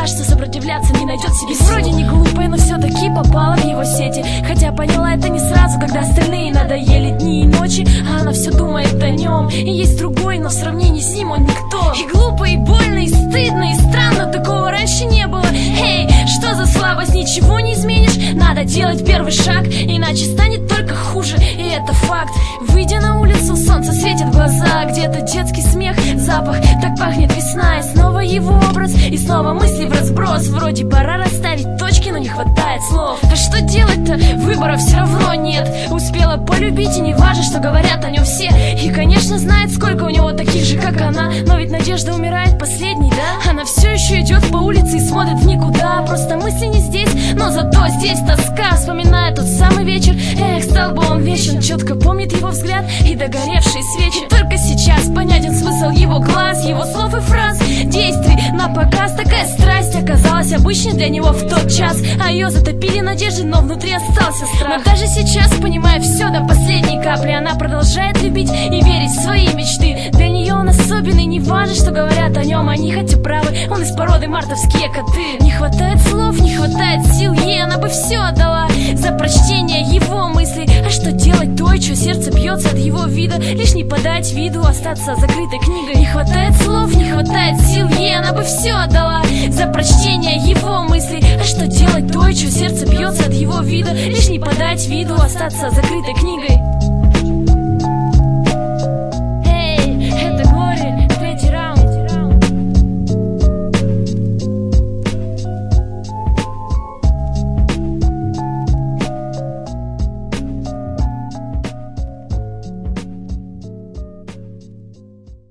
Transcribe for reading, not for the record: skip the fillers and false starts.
кажется, сопротивляться не найдет себе сил. Вроде не глупая, но все-таки попала в его сети. Хотя поняла это не сразу, когда остальные надоели дни и ночи, а она все думает о нем. И есть другой, но в сравнении с ним он никто. И глупо, и больно, и стыдно, и странно. Такого раньше не было. Эй, что за слабость, ничего не изменишь. Надо делать первый шаг, иначе станет только хуже. И это факт. Выйдя на улицу, солнце светит в глаза. Где-то детский смех, запах, так пахнет весна. И снова его образ, и снова мысли в разброс. Вроде пора расставить точки, но не хватает слов. А что делать-то? Выбора все равно нет. Успела полюбить, и не важно, что говорят о нем все. И, конечно, знает, сколько у него таких же, как она. Но ведь надежда умирает последней, да? Она все еще идет по улице и смотрит в никуда. Просто мысли не здесь, но зато здесь тоска. Вспоминая тот самый вечер, эх, стал бы он вечен. Четко помнит его взгляд и догоревшие свечи. Только сейчас понятен смысл его глаз, его слов и фраз, действий на показ. Такая страсть оказалась обычной для него в тот час, а ее затопили надежды, но внутри остался страх. Но даже сейчас, понимая все до последней капли, она продолжает любить и верить в свои мечты. Для нее он особенный, не важно, что говорят о нем. Они хотя правы, он из породы мартовские коты. Не хватает слов, не хватает сил, ей она бы все отдала за прочтение его мыслей. А что делать той, чье сердце бьется от его вида? Лишь не подать виду, остаться закрытой книгой. Не хватает слов, не хватает сил, ей она бы все отдала за прочтение его мыслей. А что делать той, чье сердце бьется от его вида? Лишь не подать виду, остаться закрытой книгой.